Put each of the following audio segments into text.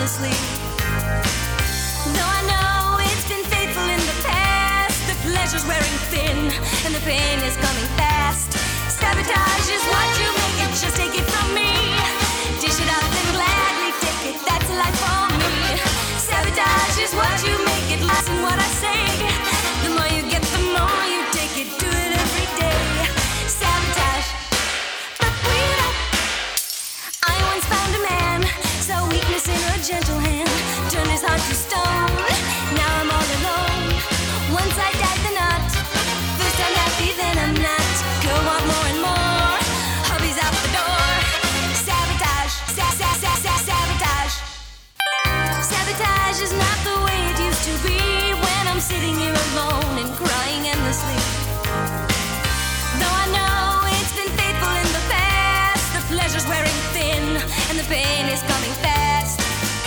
endlessly. Though I know it's been faithful in the past, the pleasure's wearing thin and the pain is coming fast. Sabotage is what you make it, just take it from me. Dish it up and gladly take it, that's a life for me. Sabotage is what you make it, listen what I say. The more you get, the more you take it, do it every day. Sabotage, but wait up. I once found a man, saw weakness in a gentle hand, turned his heart to stone. Now I'm all alone. Once I tied the knot, first I'm happy, then I'm not. Girl, want more and more, hubby's out the door. Sabotage, sabotage. Sabotage is not the way it used to be, when I'm sitting here alone and crying endlessly. Though I know it's been faithful in the past, the pleasure's wearing thin and the pain is coming fast.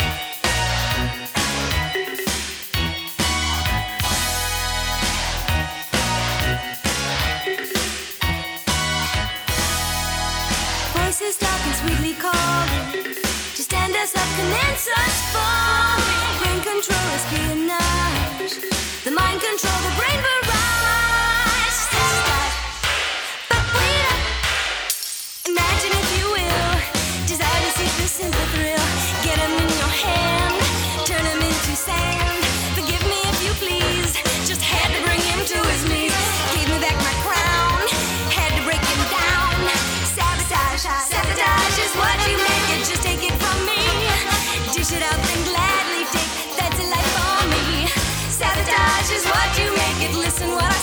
Voices talking, sweetly calling to stand us up, commence us falling. Brain control, espionage, the mind control, the brain barrage. Sabotage, but wait up. Imagine if you will, desire to seek the simple thrill. Get 'em in your hand, turn 'em into sand. Forgive me if you please, just had to bring him to his knees. Gave me back my crown, had to break him down. Sabotage, sabotage is what you make it, just take it from me. Dish it up and gladly take, that's a life for me. Sabotage is what you make it, listen what I